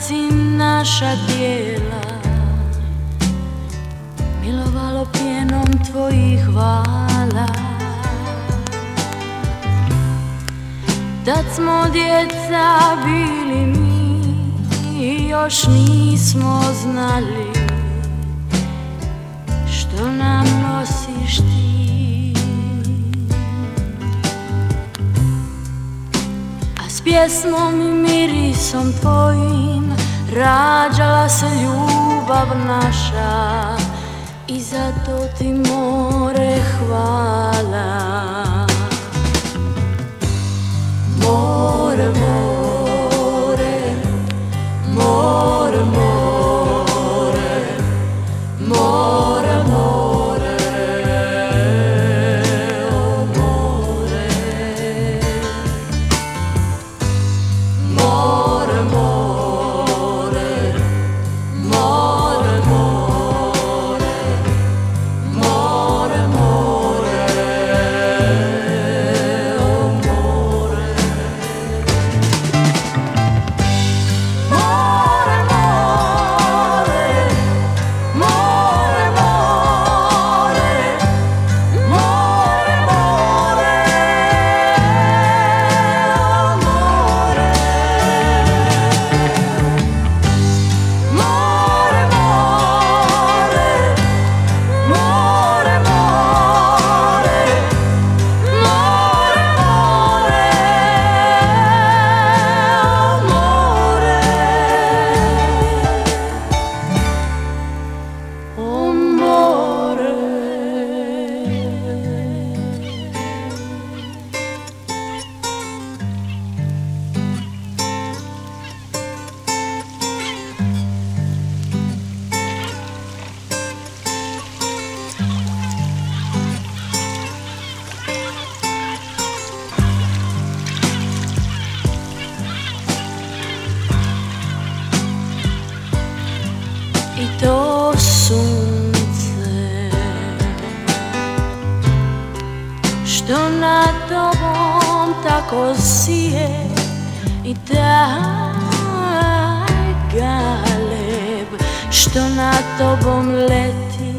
si naša tijela milovalo pjenom tvojih hvala. Tad smo djeca bili mi i još nismo znali što nam nosiš ti. A s pjesmom i mirisom tvojim rađala se ljubav naša i zato ti more hvala. More, more, more, more, more, more, o more. More, more, more, more, more, more, o more. I to sunce što nad tobom tako sije i taj galeb što nad tobom leti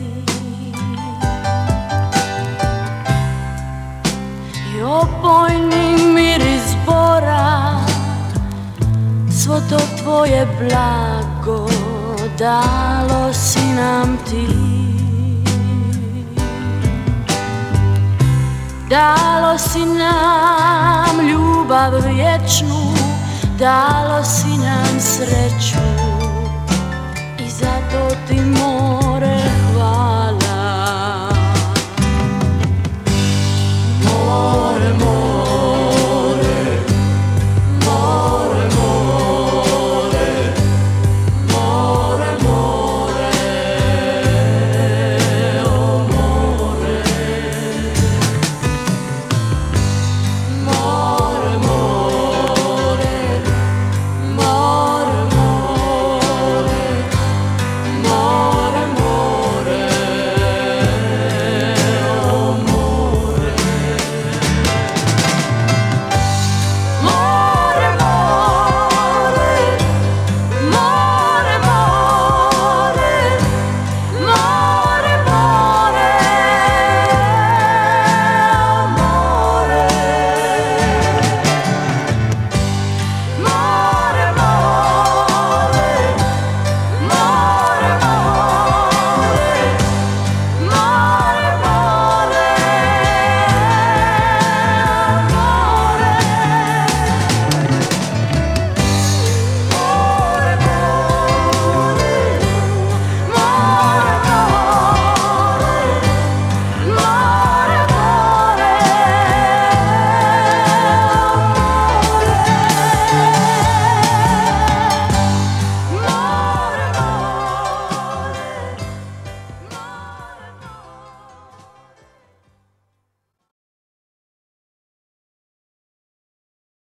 i opojni miris bora, svo to tvoje blago dalo si nam ti. Dalo si nam ljubav vječnu, dalo si nam sreću.